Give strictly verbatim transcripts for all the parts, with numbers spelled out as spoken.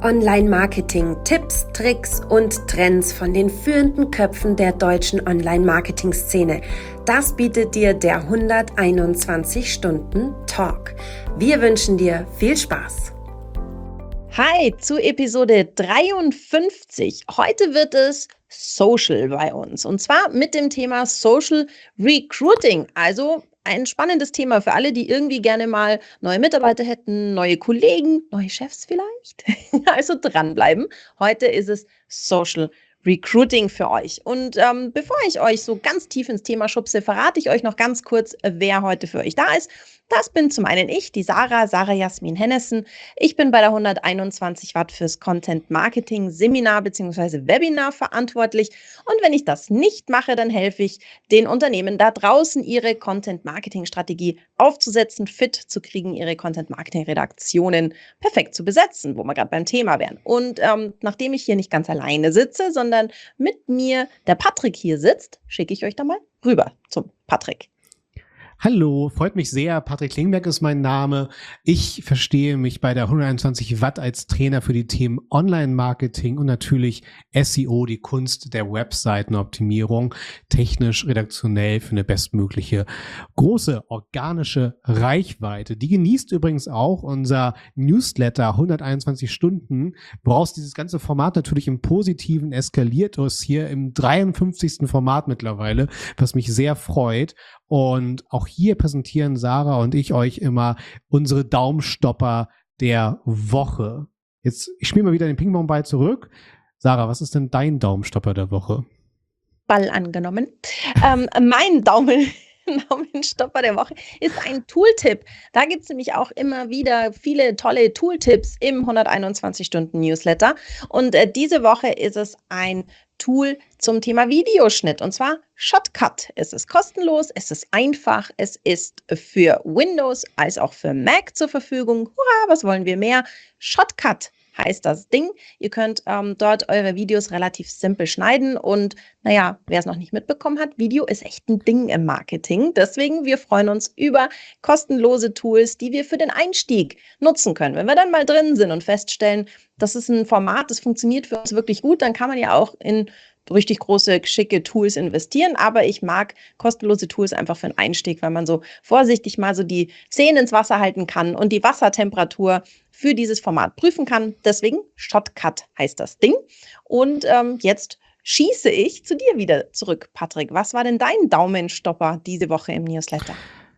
Online-Marketing, Tipps, Tricks und Trends von den führenden Köpfen der deutschen Online-Marketing-Szene. Das bietet dir der hunderteinundzwanzig Stunden Talk. Wir wünschen dir viel Spaß. Hi zu Episode dreiundfünfzig. Heute wird es Social bei uns und zwar mit dem Thema Social Recruiting, also ein spannendes Thema für alle, die irgendwie gerne mal neue Mitarbeiter hätten, neue Kollegen, neue Chefs vielleicht. Also dranbleiben. Heute ist es Social Recruiting für euch. Und ähm, bevor ich euch so ganz tief ins Thema schubse, verrate ich euch noch ganz kurz, wer heute für euch da ist. Das bin zum einen ich, die Sarah, Sarah Jasmin Hennessen. Ich bin bei der hunderteinundzwanzig Watt fürs Content Marketing Seminar bzw. Webinar verantwortlich. Und wenn ich das nicht mache, dann helfe ich den Unternehmen da draußen, ihre Content Marketing Strategie aufzusetzen, fit zu kriegen, ihre Content Marketing Redaktionen perfekt zu besetzen, wo wir gerade beim Thema wären. Und ähm, nachdem ich hier nicht ganz alleine sitze, sondern mit mir der Patrick hier sitzt, schicke ich euch da mal rüber zum Patrick. Hallo, freut mich sehr. Patrick Klingberg ist mein Name. Ich verstehe mich bei der hunderteinundzwanzig Watt als Trainer für die Themen Online-Marketing und natürlich S E O, die Kunst der Webseitenoptimierung, technisch, redaktionell für eine bestmögliche große organische Reichweite. Die genießt übrigens auch unser Newsletter hunderteinundzwanzig Stunden, woraus dieses ganze Format natürlich im Positiven eskaliert ist, hier im dreiundfünfzigsten Format mittlerweile, was mich sehr freut. Und auch hier präsentieren Sarah und ich euch immer unsere Daumenstopper der Woche. Jetzt, ich spiele mal wieder den Ping-Pong-Ball zurück. Sarah, was ist denn dein Daumenstopper der Woche? Ball angenommen. ähm, mein Daumen, Daumenstopper der Woche ist ein Tooltip. Da gibt es nämlich auch immer wieder viele tolle Tooltips im hunderteinundzwanzig Stunden Newsletter. Und äh, diese Woche ist es ein Tool zum Thema Videoschnitt und zwar Shotcut. Es ist kostenlos, es ist einfach, es ist für Windows als auch für Mac zur Verfügung. Hurra, was wollen wir mehr? Shotcut heißt das Ding. Ihr könnt ähm, dort eure Videos relativ simpel schneiden und naja, wer es noch nicht mitbekommen hat, Video ist echt ein Ding im Marketing. Deswegen, wir freuen uns über kostenlose Tools, die wir für den Einstieg nutzen können. Wenn wir dann mal drin sind und feststellen, das ist ein Format, das funktioniert für uns wirklich gut, dann kann man ja auch in richtig große, schicke Tools investieren, aber ich mag kostenlose Tools einfach für den Einstieg, weil man so vorsichtig mal so die Zähne ins Wasser halten kann und die Wassertemperatur für dieses Format prüfen kann. Deswegen Shotcut heißt das Ding. Und ähm, jetzt schieße ich zu dir wieder zurück, Patrick. Was war denn dein Daumenstopper diese Woche im Newsletter?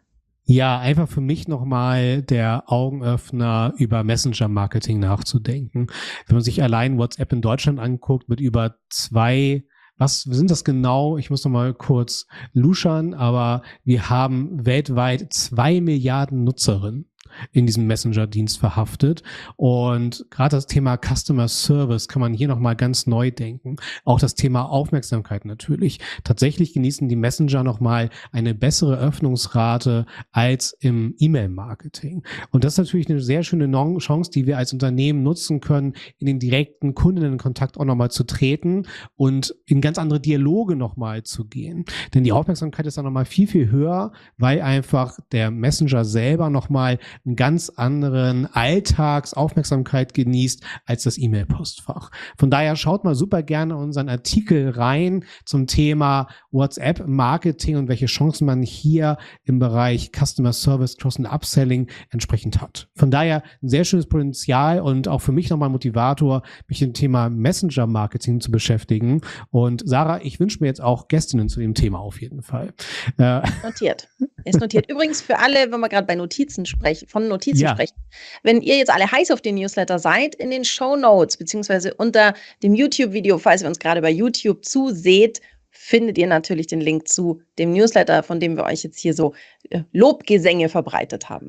Ja, einfach für mich nochmal der Augenöffner, über Messenger-Marketing nachzudenken. Wenn man sich allein WhatsApp in Deutschland anguckt, mit über zwei, was sind das genau? Ich muss nochmal kurz luschern, aber wir haben weltweit zwei Milliarden Nutzerinnen in diesem Messenger-Dienst verhaftet. Und gerade das Thema Customer Service kann man hier nochmal ganz neu denken. Auch das Thema Aufmerksamkeit natürlich. Tatsächlich genießen die Messenger nochmal eine bessere Öffnungsrate als im E-Mail-Marketing. Und das ist natürlich eine sehr schöne Chance, die wir als Unternehmen nutzen können, in den direkten Kundinnenkontakt auch nochmal zu treten und in ganz andere Dialoge nochmal zu gehen. Denn die Aufmerksamkeit ist dann nochmal viel, viel höher, weil einfach der Messenger selber nochmal einen ganz anderen Alltagsaufmerksamkeit genießt als das E-Mail-Postfach. Von daher schaut mal super gerne unseren Artikel rein zum Thema WhatsApp-Marketing und welche Chancen man hier im Bereich Customer Service, Cross- und Upselling entsprechend hat. Von daher ein sehr schönes Potenzial und auch für mich nochmal ein Motivator, mich mit dem Thema Messenger-Marketing zu beschäftigen. Und Sarah, ich wünsche mir jetzt auch Gästinnen zu dem Thema auf jeden Fall. Äh, notiert. Ist notiert. Übrigens für alle, wenn wir gerade bei Notizen sprechen, von Notizen ja. sprechen. Wenn ihr jetzt alle heiß auf den Newsletter seid, in den Shownotes beziehungsweise unter dem YouTube-Video, falls ihr uns gerade bei YouTube zuseht, findet ihr natürlich den Link zu dem Newsletter, von dem wir euch jetzt hier so äh, Lobgesänge verbreitet haben.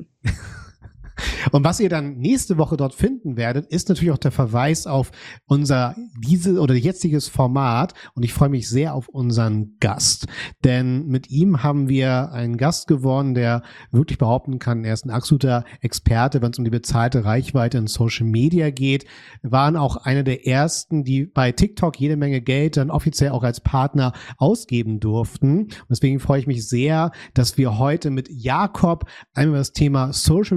Und was ihr dann nächste Woche dort finden werdet, ist natürlich auch der Verweis auf unser diese oder jetziges Format. Und ich freue mich sehr auf unseren Gast. Denn mit ihm haben wir einen Gast gewonnen, der wirklich behaupten kann, er ist ein absoluter Experte, wenn es um die bezahlte Reichweite in Social Media geht. Wir waren auch einer der ersten, die bei TikTok jede Menge Geld dann offiziell auch als Partner ausgeben durften. Und deswegen freue ich mich sehr, dass wir heute mit Jakob einmal das Thema Social Recruiting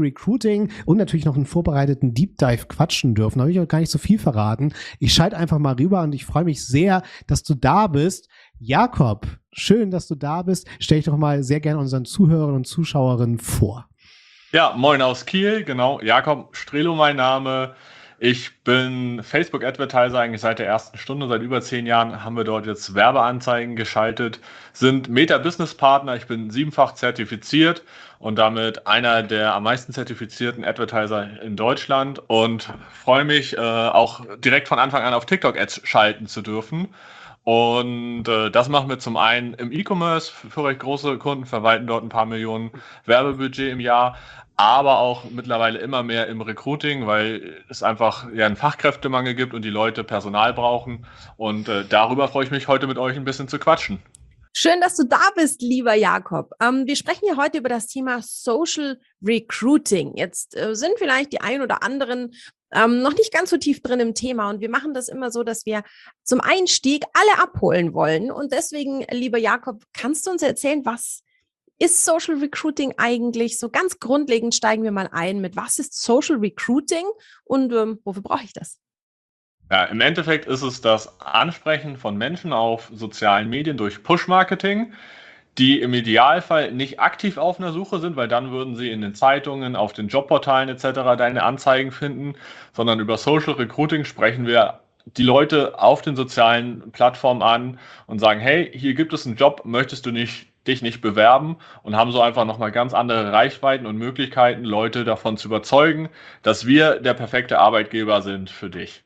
Coaching und natürlich noch einen vorbereiteten Deep Dive quatschen dürfen. Da habe ich auch gar nicht so viel verraten. Ich schalte einfach mal rüber und ich freue mich sehr, dass du da bist. Jakob, schön, dass du da bist. Stell dich doch mal sehr gerne unseren Zuhörern und Zuschauerinnen vor. Ja, moin aus Kiel, genau. Jakob Strelo mein Name. Ich bin Facebook-Advertiser eigentlich seit der ersten Stunde. Seit über zehn Jahren haben wir dort jetzt Werbeanzeigen geschaltet, sind Meta-Business-Partner. Ich bin siebenfach zertifiziert und damit einer der am meisten zertifizierten Advertiser in Deutschland und freue mich, äh, auch direkt von Anfang an auf TikTok-Ads schalten zu dürfen. Und äh, das machen wir zum einen im E-Commerce für recht große Kunden, verwalten dort ein paar Millionen Werbebudget im Jahr, aber auch mittlerweile immer mehr im Recruiting, weil es einfach ja einen Fachkräftemangel gibt und die Leute Personal brauchen. Und äh, darüber freue ich mich, heute mit euch ein bisschen zu quatschen. Schön, dass du da bist, lieber Jakob. Ähm, wir sprechen ja heute über das Thema Social Recruiting. Jetzt äh, sind vielleicht die ein oder anderen ähm, noch nicht ganz so tief drin im Thema und wir machen das immer so, dass wir zum Einstieg alle abholen wollen. Und deswegen, lieber Jakob, kannst du uns erzählen, was ist Social Recruiting eigentlich? So ganz grundlegend steigen wir mal ein mit, was ist Social Recruiting und ähm, wofür brauche ich das? Ja, im Endeffekt ist es das Ansprechen von Menschen auf sozialen Medien durch Push-Marketing, die im Idealfall nicht aktiv auf einer Suche sind, weil dann würden sie in den Zeitungen, auf den Jobportalen et cetera deine Anzeigen finden, sondern über Social Recruiting sprechen wir die Leute auf den sozialen Plattformen an und sagen, hey, hier gibt es einen Job, möchtest du nicht, dich nicht bewerben, und haben so einfach nochmal ganz andere Reichweiten und Möglichkeiten, Leute davon zu überzeugen, dass wir der perfekte Arbeitgeber sind für dich.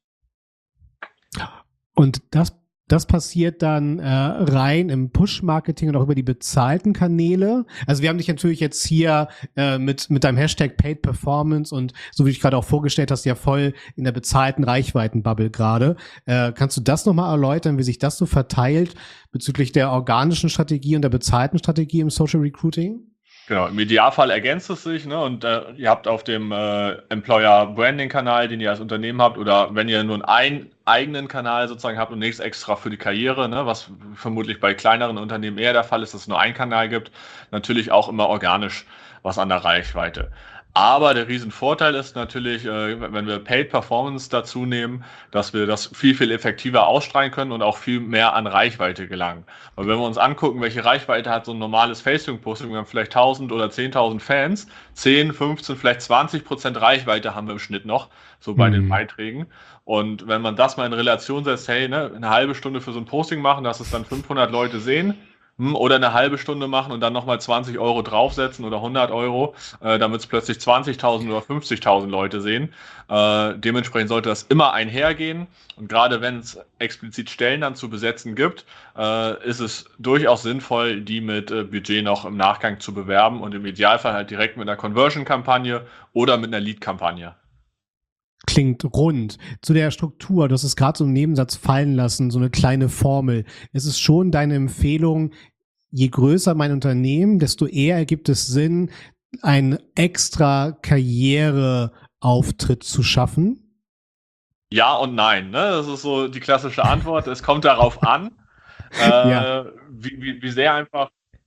Und das, das passiert dann äh, rein im Push-Marketing und auch über die bezahlten Kanäle. Also wir haben dich natürlich jetzt hier äh, mit mit deinem Hashtag Paid Performance und so wie du dich gerade auch vorgestellt hast, ja voll in der bezahlten Reichweitenbubble gerade. Äh, kannst du das nochmal erläutern, wie sich das so verteilt bezüglich der organischen Strategie und der bezahlten Strategie im Social Recruiting? Genau, im Idealfall ergänzt es sich, ne? Und äh, ihr habt auf dem äh, Employer Branding Kanal, den ihr als Unternehmen habt, oder wenn ihr nur einen eigenen Kanal sozusagen habt und nichts extra für die Karriere, ne? Was vermutlich bei kleineren Unternehmen eher der Fall ist, dass es nur einen Kanal gibt, natürlich auch immer organisch was an der Reichweite. Aber der Riesenvorteil ist natürlich, wenn wir Paid Performance dazu nehmen, dass wir das viel, viel effektiver ausstrahlen können und auch viel mehr an Reichweite gelangen. Weil wenn wir uns angucken, welche Reichweite hat so ein normales Facebook-Posting, wir haben vielleicht tausend oder zehntausend Fans, zehn, fünfzehn, vielleicht zwanzig Prozent Reichweite haben wir im Schnitt noch, so bei mhm. den Beiträgen. Und wenn man das mal in Relation setzt, hey, ne, eine halbe Stunde für so ein Posting machen, dass es dann fünfhundert Leute sehen, oder eine halbe Stunde machen und dann nochmal zwanzig Euro draufsetzen oder hundert Euro, äh, damit es plötzlich zwanzigtausend oder fünfzigtausend Leute sehen. Äh, dementsprechend sollte das immer einhergehen. Und gerade wenn es explizit Stellen dann zu besetzen gibt, äh, ist es durchaus sinnvoll, die mit äh, Budget noch im Nachgang zu bewerben und im Idealfall halt direkt mit einer Conversion-Kampagne oder mit einer Lead-Kampagne. Klingt rund. Zu der Struktur, du hast es gerade so im Nebensatz fallen lassen, so eine kleine Formel. Es ist schon deine Empfehlung, je größer mein Unternehmen, desto eher ergibt es Sinn, einen extra Karriereauftritt zu schaffen? Ja und nein, ne? Das ist so die klassische Antwort. Es kommt darauf an, äh, ja. wie, wie, wie sehr einfach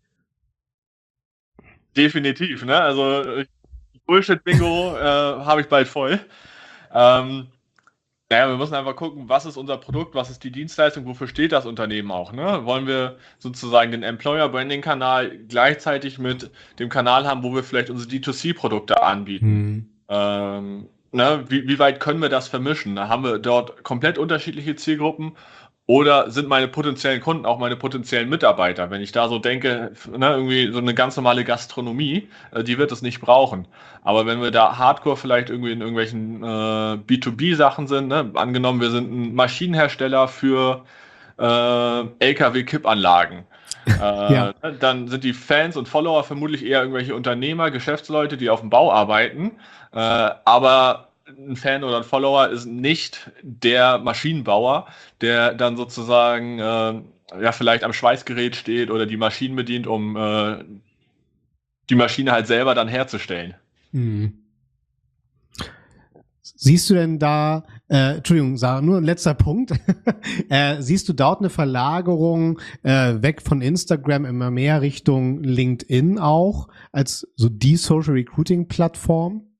definitiv, ne? Also Bullshit-Bingo äh, habe ich bald voll. Ähm, naja, wir müssen einfach gucken, was ist unser Produkt, was ist die Dienstleistung, wofür steht das Unternehmen auch, ne? Wollen wir sozusagen den Employer-Branding-Kanal gleichzeitig mit dem Kanal haben, wo wir vielleicht unsere D zwei C-Produkte anbieten? Hm. Ähm, ne? Wie, wie weit können wir das vermischen? Da haben wir dort komplett unterschiedliche Zielgruppen. Oder sind meine potenziellen Kunden auch meine potenziellen Mitarbeiter? Wenn ich da so denke, ne, irgendwie so eine ganz normale Gastronomie, äh, die wird es nicht brauchen. Aber wenn wir da hardcore vielleicht irgendwie in irgendwelchen äh, B zwei B-Sachen sind, ne, angenommen, wir sind ein Maschinenhersteller für äh, L K W-Kippanlagen, äh, ja. dann sind die Fans und Follower vermutlich eher irgendwelche Unternehmer, Geschäftsleute, die auf dem Bau arbeiten. Äh, aber ein Fan oder ein Follower ist nicht der Maschinenbauer, der dann sozusagen äh, ja vielleicht am Schweißgerät steht oder die Maschinen bedient, um äh, die Maschine halt selber dann herzustellen. Mhm. Siehst du denn da, äh, Entschuldigung, Sarah, nur ein letzter Punkt, äh, siehst du dort eine Verlagerung äh, weg von Instagram immer mehr Richtung LinkedIn auch, als so die Social Recruiting Plattform?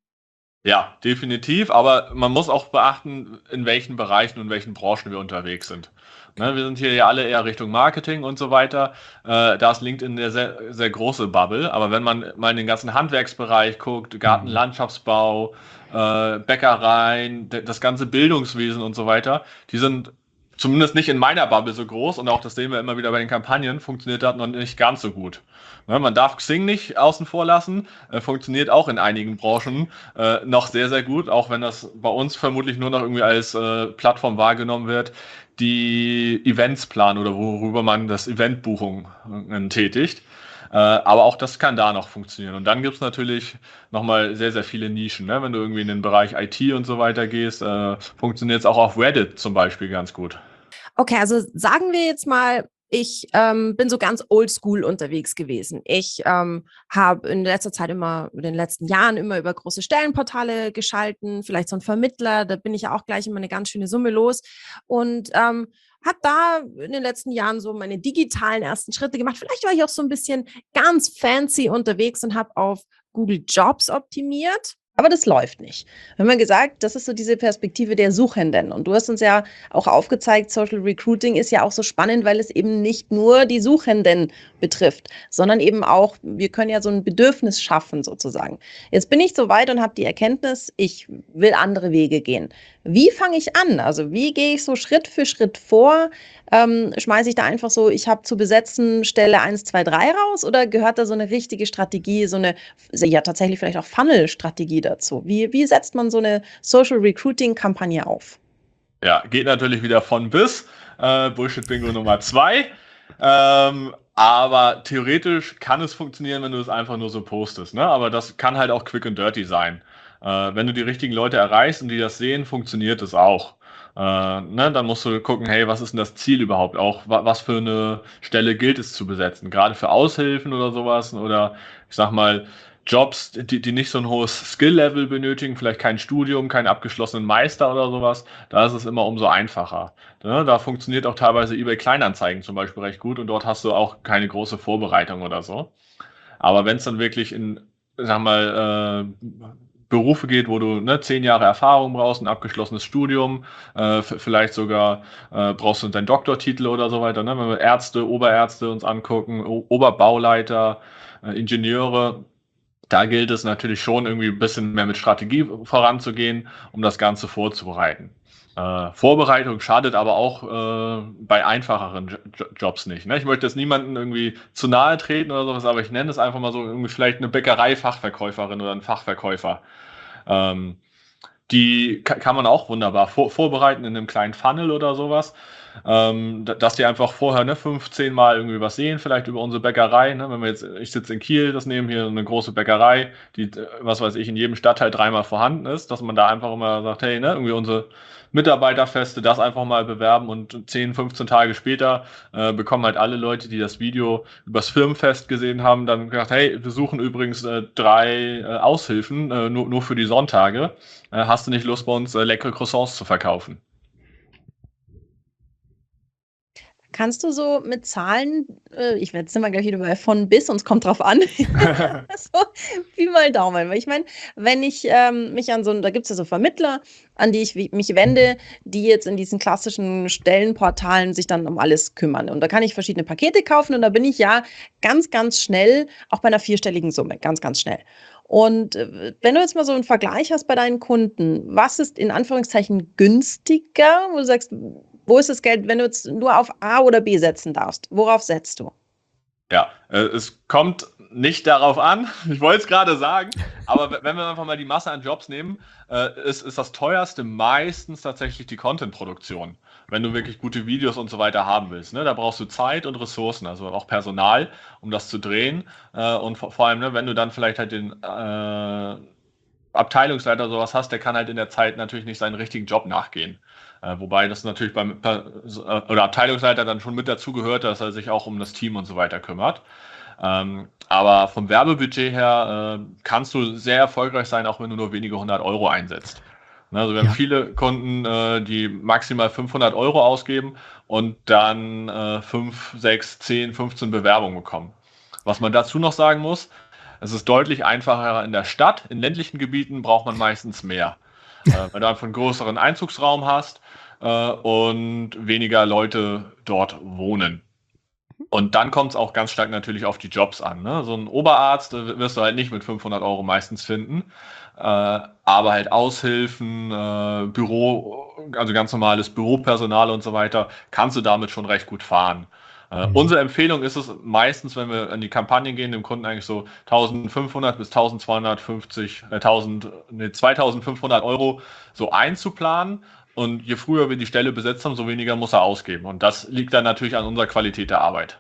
Ja, definitiv, aber man muss auch beachten, in welchen Bereichen und welchen Branchen wir unterwegs sind. Ne, wir sind hier ja alle eher Richtung Marketing und so weiter. Äh, da ist LinkedIn eine sehr, sehr große Bubble, aber wenn man mal in den ganzen Handwerksbereich guckt, Gartenlandschaftsbau, äh, Bäckereien, d- das ganze Bildungswesen und so weiter, die sind zumindest nicht in meiner Bubble so groß und auch das sehen wir immer wieder bei den Kampagnen, funktioniert das noch nicht ganz so gut. Ne, man darf Xing nicht außen vor lassen, äh, funktioniert auch in einigen Branchen äh, noch sehr, sehr gut, auch wenn das bei uns vermutlich nur noch irgendwie als äh, Plattform wahrgenommen wird, die Events planen oder worüber man das Eventbuchung äh, tätigt. Äh, aber auch das kann da noch funktionieren. Und dann gibt es natürlich nochmal sehr, sehr viele Nischen. Ne? Wenn du irgendwie in den Bereich I T und so weiter gehst, äh, funktioniert es auch auf Reddit zum Beispiel ganz gut. Okay, also sagen wir jetzt mal, ich ähm, bin so ganz oldschool unterwegs gewesen. Ich ähm, habe in letzter Zeit immer, in den letzten Jahren immer über große Stellenportale geschalten, vielleicht so ein Vermittler, da bin ich ja auch gleich immer eine ganz schöne Summe los und ähm, habe da in den letzten Jahren so meine digitalen ersten Schritte gemacht. Vielleicht war ich auch so ein bisschen ganz fancy unterwegs und habe auf Google Jobs optimiert. Aber das läuft nicht. Wir haben ja gesagt, das ist so diese Perspektive der Suchenden. Und du hast uns ja auch aufgezeigt, Social Recruiting ist ja auch so spannend, weil es eben nicht nur die Suchenden betrifft, sondern eben auch, wir können ja so ein Bedürfnis schaffen sozusagen. Jetzt bin ich so weit und habe die Erkenntnis, ich will andere Wege gehen. Wie fange ich an? Also wie gehe ich so Schritt für Schritt vor? Ähm, schmeiße ich da einfach so, ich habe zu besetzen Stelle eins, zwei, drei raus oder gehört da so eine richtige Strategie, so eine, ja tatsächlich vielleicht auch Funnel-Strategie dazu? Wie, wie setzt man so eine Social Recruiting-Kampagne auf? Ja, geht natürlich wieder von bis. Äh, Bullshit-Bingo Nummer zwei. Ähm, aber theoretisch kann es funktionieren, wenn du es einfach nur so postest. Ne? Aber das kann halt auch quick and dirty sein. Äh, wenn du die richtigen Leute erreichst und die das sehen, funktioniert es auch. Äh, ne? Dann musst du gucken, hey, was ist denn das Ziel überhaupt auch? Wa- Was für eine Stelle gilt es zu besetzen? Gerade für Aushilfen oder sowas oder ich sag mal, Jobs, die, die nicht so ein hohes Skill-Level benötigen, vielleicht kein Studium, keinen abgeschlossenen Meister oder sowas, da ist es immer umso einfacher. Ne? Da funktioniert auch teilweise eBay Kleinanzeigen zum Beispiel recht gut und dort hast du auch keine große Vorbereitung oder so. Aber wenn es dann wirklich in, sag mal, äh, Berufe geht, wo du ne, zehn Jahre Erfahrung brauchst, ein abgeschlossenes Studium, äh, f- vielleicht sogar äh, brauchst du deinen Doktortitel oder so weiter. Ne? Wenn wir Ärzte, Oberärzte uns angucken, o Oberbauleiter, äh, Ingenieure, da gilt es natürlich schon irgendwie ein bisschen mehr mit Strategie voranzugehen, um das Ganze vorzubereiten. Äh, Vorbereitung schadet aber auch äh, bei einfacheren Jo- Jo- Jobs nicht. Ne? Ich möchte jetzt niemanden irgendwie zu nahe treten oder sowas, aber ich nenne es einfach mal so irgendwie vielleicht eine Bäckerei-Fachverkäuferin oder ein Fachverkäufer. Ähm, die ka- kann man auch wunderbar vor vorbereiten in einem kleinen Funnel oder sowas. Ähm, da- dass die einfach vorher ne, fünfzehn Mal irgendwie was sehen, vielleicht über unsere Bäckerei. Ne? Wenn wir jetzt, ich sitze in Kiel, das nehmen hier eine große Bäckerei, die, äh, was weiß ich, in jedem Stadtteil dreimal vorhanden ist, dass man da einfach immer sagt, hey, ne, irgendwie unsere Mitarbeiterfeste, das einfach mal bewerben und zehn, fünfzehn Tage später äh, bekommen halt alle Leute, die das Video übers Firmenfest gesehen haben, dann gesagt, hey, wir suchen übrigens äh, drei äh, Aushilfen, äh, nur, nur für die Sonntage. Äh, hast du nicht Lust, bei uns äh, leckere Croissants zu verkaufen? Kannst du so mit Zahlen, äh, ich werde jetzt sind wir gleich wieder bei von bis und es kommt drauf an, so Pi mal Daumen. Weil ich meine, wenn ich ähm, mich an so, ein- da gibt es ja so Vermittler, an die ich wi- mich wende, die jetzt in diesen klassischen Stellenportalen sich dann um alles kümmern. Und da kann ich verschiedene Pakete kaufen und da bin ich ja ganz, ganz schnell, auch bei einer vierstelligen Summe, ganz, ganz schnell. Und äh, wenn du jetzt mal so einen Vergleich hast bei deinen Kunden, was ist in Anführungszeichen günstiger, wo du sagst, wo ist das Geld, wenn du jetzt nur auf A oder B setzen darfst? Worauf setzt du? Ja, äh, es kommt nicht darauf an, ich wollte es gerade sagen, aber w- wenn wir einfach mal die Masse an Jobs nehmen, äh, ist, ist das teuerste meistens tatsächlich die Content-Produktion, wenn du wirklich gute Videos und so weiter haben willst. Ne? Da brauchst du Zeit und Ressourcen, also auch Personal, um das zu drehen. Äh, und vor, vor allem, ne, wenn du dann vielleicht halt den äh, Abteilungsleiter sowas hast, der kann halt in der Zeit natürlich nicht seinen richtigen Job nachgehen. Äh, wobei das natürlich beim per- oder Abteilungsleiter dann schon mit dazu gehört, dass er sich auch um das Team und so weiter kümmert. Ähm, aber vom Werbebudget her äh, kannst du sehr erfolgreich sein, auch wenn du nur wenige hundert Euro einsetzt. Ne, Also wir haben Ja. viele Kunden, äh, die maximal fünfhundert Euro ausgeben und dann äh, fünf, sechs, zehn, fünfzehn Bewerbungen bekommen. Was man dazu noch sagen muss, Es ist deutlich einfacher in der Stadt. In ländlichen Gebieten braucht man meistens mehr. äh, weil du einfach einen größeren Einzugsraum hast äh, und weniger Leute dort wohnen. Und dann kommt es auch ganz stark natürlich auf die Jobs an. Ne? So einen Oberarzt äh, wirst du halt nicht mit fünfhundert Euro meistens finden, äh, aber halt Aushilfen, äh, Büro, also ganz normales Büropersonal und so weiter, kannst du damit schon recht gut fahren. Äh, Mhm. Unsere Empfehlung ist es meistens, wenn wir an die Kampagnen gehen, dem Kunden eigentlich so eintausendfünfhundert bis eintausendzweihundertfünfzig, äh, tausend, nee, zweitausendfünfhundert Euro so einzuplanen. Und je früher wir die Stelle besetzt haben, so weniger muss er ausgeben. Und das liegt dann natürlich an unserer Qualität der Arbeit.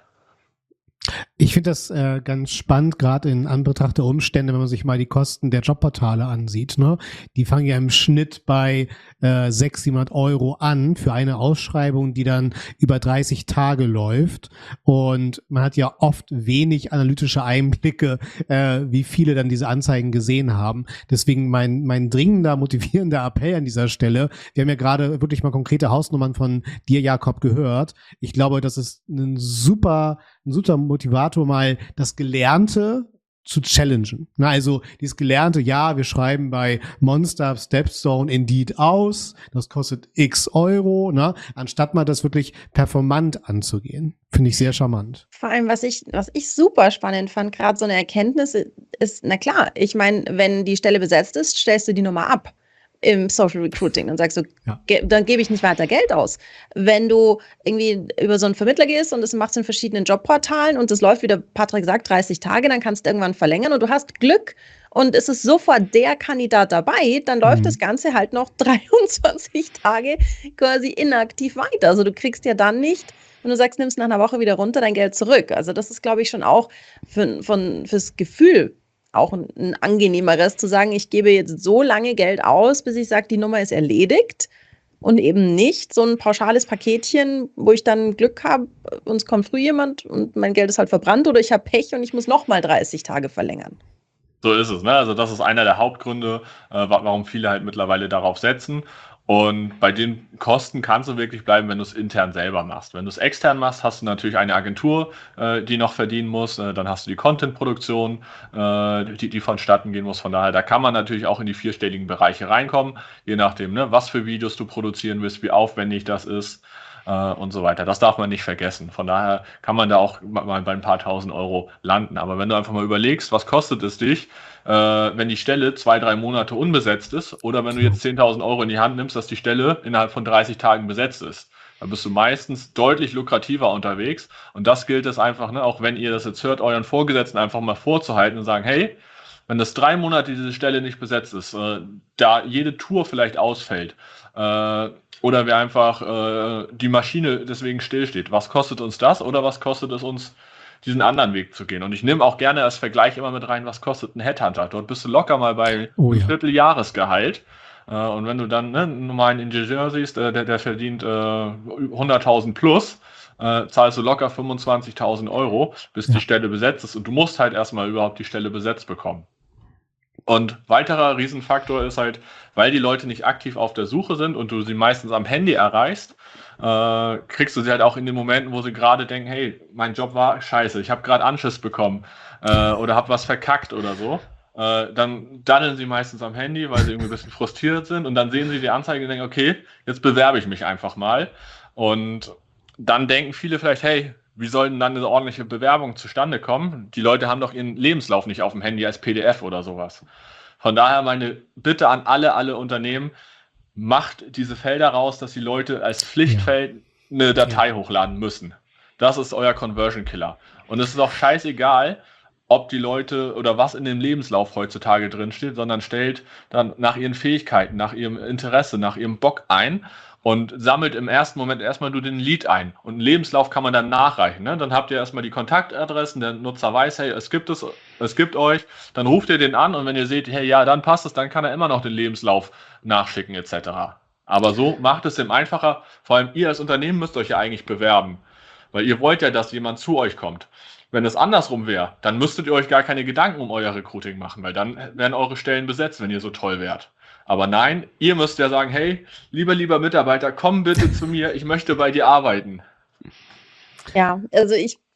Ich finde das äh, ganz spannend, gerade in Anbetracht der Umstände, wenn man sich mal die Kosten der Jobportale ansieht. Ne? Die fangen ja im Schnitt bei äh, sechshundert, siebenhundert Euro an für eine Ausschreibung, die dann über dreißig Tage läuft. Und man hat ja oft wenig analytische Einblicke, äh, wie viele dann diese Anzeigen gesehen haben. Deswegen mein, mein dringender, motivierender Appell an dieser Stelle. Wir haben ja gerade wirklich mal konkrete Hausnummern von dir, Jakob, gehört. Ich glaube, das ist ein super, ein super Motivator, mal das Gelernte zu challengen. Na, also dieses Gelernte, ja, wir schreiben bei Monster, Stepstone, Indeed aus, das kostet x Euro, ne? Anstatt mal das wirklich performant anzugehen. Finde ich sehr charmant. Vor allem, was ich, was ich super spannend fand, gerade so eine Erkenntnis ist, na klar, ich meine, wenn die Stelle besetzt ist, stellst du die Nummer ab im Social Recruiting und sagst du, Ja. ge- dann gebe ich nicht weiter Geld aus. Wenn du irgendwie über so einen Vermittler gehst und das machst in verschiedenen Jobportalen und das läuft, wie der Patrick sagt, dreißig Tage, dann kannst du irgendwann verlängern und du hast Glück und es ist sofort der Kandidat dabei, dann läuft Mhm. das Ganze halt noch dreiundzwanzig Tage quasi inaktiv weiter. Also du kriegst ja dann nicht, wenn du sagst, nimmst nach einer Woche wieder runter, dein Geld zurück. Also das ist, glaube ich, schon auch für, von, fürs Gefühl auch ein, ein angenehmeres, zu sagen, ich gebe jetzt so lange Geld aus, bis ich sage, die Nummer ist erledigt und eben nicht so ein pauschales Paketchen, wo ich dann Glück habe, uns kommt früh jemand und mein Geld ist halt verbrannt oder ich habe Pech und ich muss nochmal dreißig Tage verlängern. So ist es, ne? Also das ist einer der Hauptgründe, äh, wa- warum viele halt mittlerweile darauf setzen. Und bei den Kosten kannst du wirklich bleiben, wenn du es intern selber machst. Wenn du es extern machst, hast du natürlich eine Agentur, äh, die noch verdienen muss. Äh, dann hast du die Content-Produktion, äh, die, die vonstatten gehen muss. Von daher, da kann man natürlich auch in die vierstelligen Bereiche reinkommen, je nachdem, ne, was für Videos du produzieren willst, wie aufwendig das ist äh, und so weiter. Das darf man nicht vergessen. Von daher kann man da auch mal bei ein paar tausend Euro landen. Aber wenn du einfach mal überlegst, was kostet es dich, äh, wenn die Stelle zwei, drei Monate unbesetzt ist oder wenn du jetzt zehntausend Euro in die Hand nimmst, dass die Stelle innerhalb von dreißig Tagen besetzt ist. Da bist du meistens deutlich lukrativer unterwegs. Und das gilt es einfach, ne, auch wenn ihr das jetzt hört, euren Vorgesetzten einfach mal vorzuhalten und sagen, hey, wenn das drei Monate diese Stelle nicht besetzt ist, äh, da jede Tour vielleicht ausfällt, äh, oder wir einfach äh, die Maschine deswegen stillsteht. Was kostet uns das oder was kostet es uns, diesen anderen Weg zu gehen? Und ich nehme auch gerne als Vergleich immer mit rein, was kostet ein Headhunter? Dort bist du locker mal bei Oh einem ja. Vierteljahresgehalt. Äh, und wenn du dann ne, einen normalen Ingenieur siehst, äh, der, der verdient äh, hunderttausend plus, äh, zahlst du locker fünfundzwanzigtausend Euro, bis Ja. die Stelle besetzt ist. Und du musst halt erstmal überhaupt die Stelle besetzt bekommen. Und weiterer Riesenfaktor ist halt, weil die Leute nicht aktiv auf der Suche sind und du sie meistens am Handy erreichst, äh, kriegst du sie halt auch in den Momenten, wo sie gerade denken, hey, mein Job war scheiße, ich habe gerade Anschiss bekommen äh, oder habe was verkackt oder so. Äh, dann daddeln sie meistens am Handy, weil sie irgendwie ein bisschen frustriert sind und dann sehen sie die Anzeige und denken, okay, jetzt bewerbe ich mich einfach mal. Und dann denken viele vielleicht, hey, wie soll denn dann eine ordentliche Bewerbung zustande kommen? Die Leute haben doch ihren Lebenslauf nicht auf dem Handy als P D F oder sowas. Von daher meine Bitte an alle, alle Unternehmen, macht diese Felder raus, dass die Leute als Pflichtfeld eine Datei hochladen müssen. Das ist euer Conversion Killer. Und es ist auch scheißegal, ob die Leute oder was in dem Lebenslauf heutzutage drin steht, sondern stellt dann nach ihren Fähigkeiten, nach ihrem Interesse, nach ihrem Bock ein und sammelt im ersten Moment erstmal nur den Lead ein. Und einen Lebenslauf kann man dann nachreichen. Ne? Dann habt ihr erstmal die Kontaktadressen, der Nutzer weiß, hey, es gibt es, es gibt euch. Dann ruft ihr den an und wenn ihr seht, hey, ja, dann passt es, dann kann er immer noch den Lebenslauf nachschicken et cetera. Aber so macht es ihm einfacher. Vor allem ihr als Unternehmen müsst euch ja eigentlich bewerben. Weil ihr wollt ja, dass jemand zu euch kommt. Wenn es andersrum wäre, dann müsstet ihr euch gar keine Gedanken um euer Recruiting machen, weil dann wären eure Stellen besetzt, wenn ihr so toll wärt. Aber nein, ihr müsst ja sagen, hey, lieber, lieber Mitarbeiter, komm bitte zu mir, ich möchte bei dir arbeiten. Ja, also ich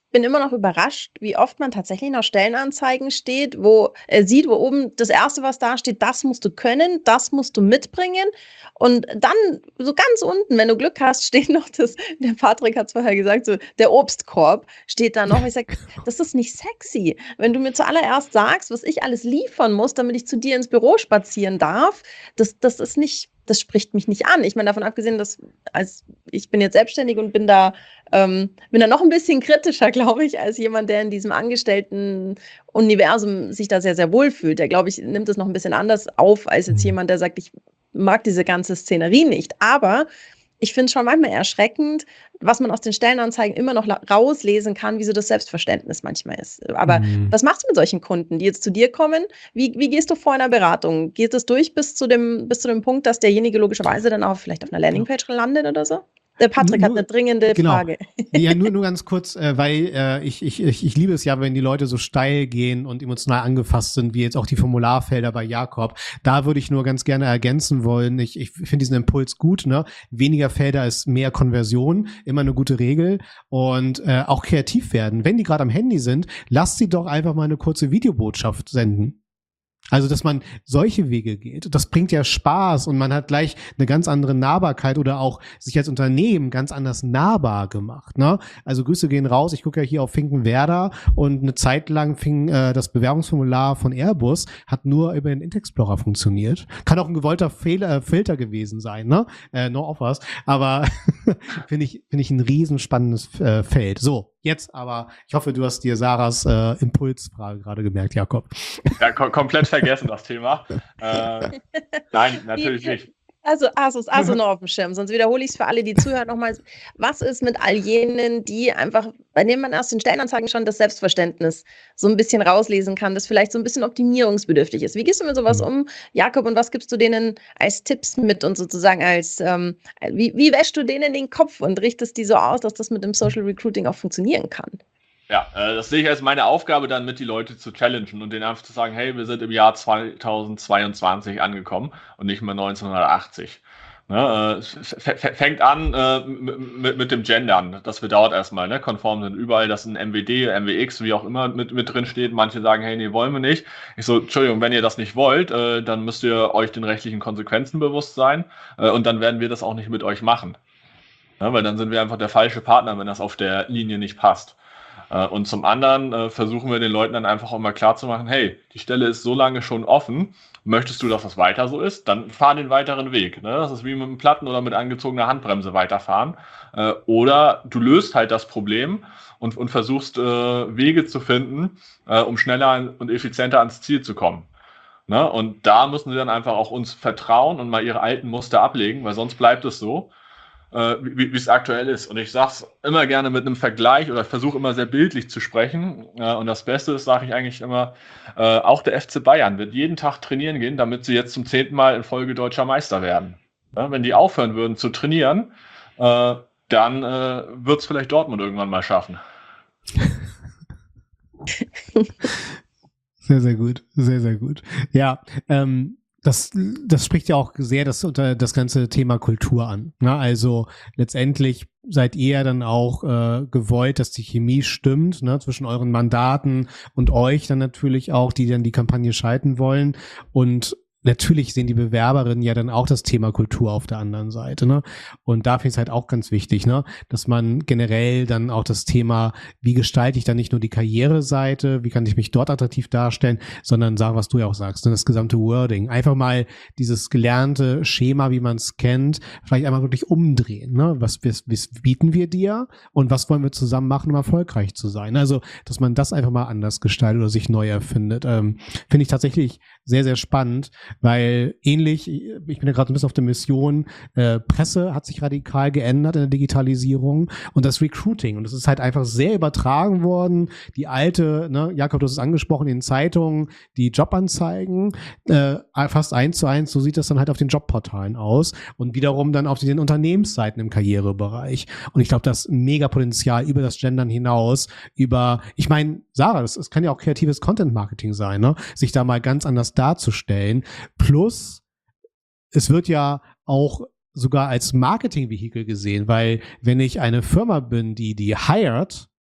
bin immer noch überrascht, wie oft man tatsächlich noch Stellenanzeigen steht, wo er sieht, wo oben das Erste, was da steht, das musst du können, das musst du mitbringen. Und dann so ganz unten, wenn du Glück hast, steht noch das, der Patrick hat es vorher gesagt, so der Obstkorb steht da noch. Ich sage, das ist nicht sexy. Wenn du mir zuallererst sagst, was ich alles liefern muss, damit ich zu dir ins Büro spazieren darf, das, das ist nicht, das spricht mich nicht an. Ich meine, davon abgesehen, dass als ich bin jetzt selbstständig und bin da, ähm, bin da noch ein bisschen kritischer, glaube ich, als jemand, der in diesem Angestellten-Universum sich da sehr, sehr wohl fühlt. Der, glaube ich, nimmt es noch ein bisschen anders auf, als jetzt jemand, der sagt, ich mag diese ganze Szenerie nicht. Aber ich finde es schon manchmal erschreckend, was man aus den Stellenanzeigen immer noch rauslesen kann, wie so das Selbstverständnis manchmal ist. Aber mhm. was machst du mit solchen Kunden, die jetzt zu dir kommen? Wie, wie gehst du vor einer Beratung? Geht es durch bis zu dem, bis zu dem Punkt, dass derjenige logischerweise dann auch vielleicht auf einer Landingpage landet oder so? Der Patrick nur, hat eine dringende genau. Frage. Ja, nur, nur ganz kurz, äh, weil äh, ich, ich, ich, ich liebe es ja, wenn die Leute so steil gehen und emotional angefasst sind, wie jetzt auch die Formularfelder bei Jakob. Da würde ich nur ganz gerne ergänzen wollen. Ich, ich finde diesen Impuls gut, ne? Weniger Felder ist mehr Konversion, immer eine gute Regel. Und äh, auch kreativ werden. Wenn die gerade am Handy sind, lasst sie doch einfach mal eine kurze Videobotschaft senden. Also, dass man solche Wege geht, das bringt ja Spaß und man hat gleich eine ganz andere Nahbarkeit oder auch sich als Unternehmen ganz anders nahbar gemacht, ne? Also Grüße gehen raus, ich gucke ja hier auf Finkenwerder und eine Zeit lang fing äh, das Bewerbungsformular von Airbus, hat nur über den Internet Explorer funktioniert. Kann auch ein gewollter Fehler, äh, Filter gewesen sein, ne? Äh, no offers, aber finde ich, finde ich ein riesenspannendes äh, Feld. So. Jetzt aber, ich hoffe, du hast dir Sarahs äh, Impulsfrage gerade gemerkt, Jakob. Ja, kom- komplett vergessen das Thema. Äh, nein, natürlich nicht. Also Asus, also noch auf dem Schirm, sonst wiederhole ich es für alle, die zuhören nochmal. Was ist mit all jenen, die einfach, bei denen man aus den Stellenanzeigen schon das Selbstverständnis so ein bisschen rauslesen kann, das vielleicht so ein bisschen optimierungsbedürftig ist? Wie gehst du mit sowas um, Jakob, und was gibst du denen als Tipps mit und sozusagen als, ähm, wie, wie wäschst du denen den Kopf und richtest die so aus, dass das mit dem Social Recruiting auch funktionieren kann? Ja, äh, das sehe ich als meine Aufgabe, dann mit die Leute zu challengen und denen einfach zu sagen, hey, wir sind im Jahr zweitausendzweiundzwanzig angekommen und nicht mehr neunzehnhundertachtzig. Ne, äh, f- f- fängt an äh, mit, mit dem Gendern, das wir dort erstmal, ne, konform sind überall, dass ein M W D, M W X, wie auch immer mit, mit drin steht. Manche sagen, hey, nee, wollen wir nicht. Ich so, Entschuldigung, wenn ihr das nicht wollt, äh, dann müsst ihr euch den rechtlichen Konsequenzen bewusst sein äh, und dann werden wir das auch nicht mit euch machen. Ne, weil dann sind wir einfach der falsche Partner, wenn das auf der Linie nicht passt. Und zum anderen äh, versuchen wir den Leuten dann einfach auch mal klarzumachen, hey, die Stelle ist so lange schon offen, möchtest du, dass das weiter so ist? Dann fahr den weiteren Weg. Ne? Das ist wie mit einem Platten oder mit angezogener Handbremse weiterfahren. Äh, oder du löst halt das Problem und, und versuchst äh, Wege zu finden, äh, um schneller und effizienter ans Ziel zu kommen. Ne? Und da müssen sie dann einfach auch uns vertrauen und mal ihre alten Muster ablegen, weil sonst bleibt es so, wie es aktuell ist. Und ich sage es immer gerne mit einem Vergleich oder versuche immer sehr bildlich zu sprechen. Äh, und das Beste ist, sage ich eigentlich immer, äh, auch der F C Bayern wird jeden Tag trainieren gehen, damit sie jetzt zum zehnten Mal in Folge deutscher Meister werden. Ja, wenn die aufhören würden zu trainieren, äh, dann äh, wird es vielleicht Dortmund irgendwann mal schaffen. Sehr, sehr gut. Sehr, sehr gut. Ja, ähm, Das, das spricht ja auch sehr das, unter das ganze Thema Kultur an. Ne? Also letztendlich seid ihr dann auch äh, gewollt, dass die Chemie stimmt, ne, zwischen euren Mandaten und euch dann natürlich auch, die dann die Kampagne schalten wollen. Und natürlich sehen die Bewerberinnen ja dann auch das Thema Kultur auf der anderen Seite, ne? Und da finde ich es halt auch ganz wichtig, ne, dass man generell dann auch das Thema, wie gestalte ich dann nicht nur die Karriereseite, wie kann ich mich dort attraktiv darstellen, sondern sag, was du ja auch sagst, ne, das gesamte Wording. Einfach mal dieses gelernte Schema, wie man es kennt, vielleicht einmal wirklich umdrehen, ne? Was, was, was bieten wir dir und was wollen wir zusammen machen, um erfolgreich zu sein? Also, dass man das einfach mal anders gestaltet oder sich neu erfindet, ähm, finde ich tatsächlich sehr, sehr spannend. Weil ähnlich, ich bin ja gerade ein bisschen auf der Mission, äh, Presse hat sich radikal geändert in der Digitalisierung und das Recruiting. Und es ist halt einfach sehr übertragen worden. Die alte, ne, Jakob, du hast es angesprochen, in den Zeitungen, die Jobanzeigen, äh, fast eins zu eins, so sieht das dann halt auf den Jobportalen aus und wiederum dann auf den Unternehmensseiten im Karrierebereich. Und ich glaube, das mega Potenzial über das Gendern hinaus, über, ich meine, Sarah, das, das kann ja auch kreatives Content-Marketing sein, ne, sich da mal ganz anders darzustellen. Plus, es wird ja auch sogar als Marketingvehikel gesehen, weil wenn ich eine Firma bin, die die hired,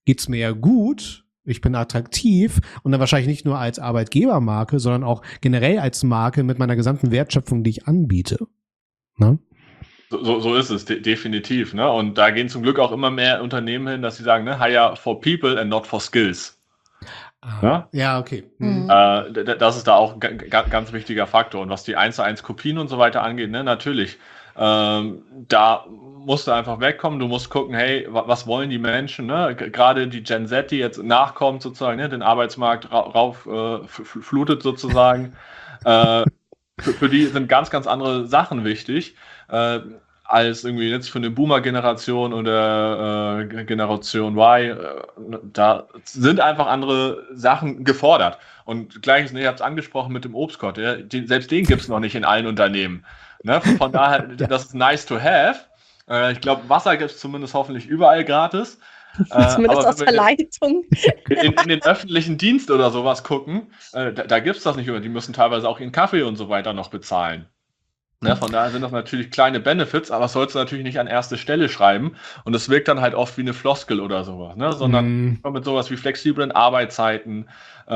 geht's mir ja gut, ich bin attraktiv und dann wahrscheinlich nicht nur als Arbeitgebermarke, sondern auch generell als Marke mit meiner gesamten Wertschöpfung, die ich anbiete. Ne? So, so, so ist es, de- definitiv. Ne? Und da gehen zum Glück auch immer mehr Unternehmen hin, dass sie sagen, ne, hire for people and not for skills. Ah, Ja? ja, okay. Mhm. Äh, d- d- das ist da auch ein ga- ga- ganz wichtiger Faktor. Und was die eins zu eins Kopien und so weiter angeht, ne, natürlich, ähm, da musst du einfach wegkommen. Du musst gucken, hey, wa- was wollen die Menschen? Ne? G- Gerade die Gen Z, die jetzt nachkommt, sozusagen, ne, den Arbeitsmarkt ra rauf äh, f- f- flutet sozusagen. äh, für, für die sind ganz, ganz andere Sachen wichtig. Äh, als irgendwie jetzt für eine Boomer-Generation oder äh, Generation Y, äh, da sind einfach andere Sachen gefordert. Und gleiches, ne, ihr habt es angesprochen mit dem Obstkorb, ja, die, selbst den gibt es noch nicht in allen Unternehmen. Ne? Von, von daher, das ist nice to have. Äh, ich glaube, Wasser gibt es zumindest hoffentlich überall gratis. Äh, Zumindest aber aus wenn der wir Leitung. in, in den öffentlichen Dienst oder sowas gucken, äh, da, da gibt es das nicht immer. Die müssen teilweise auch ihren Kaffee und so weiter noch bezahlen. Ne, von daher sind das natürlich kleine Benefits, aber das sollst du natürlich nicht an erste Stelle schreiben. Und es wirkt dann halt oft wie eine Floskel oder sowas, ne? Sondern Mm. mit sowas wie flexiblen Arbeitszeiten,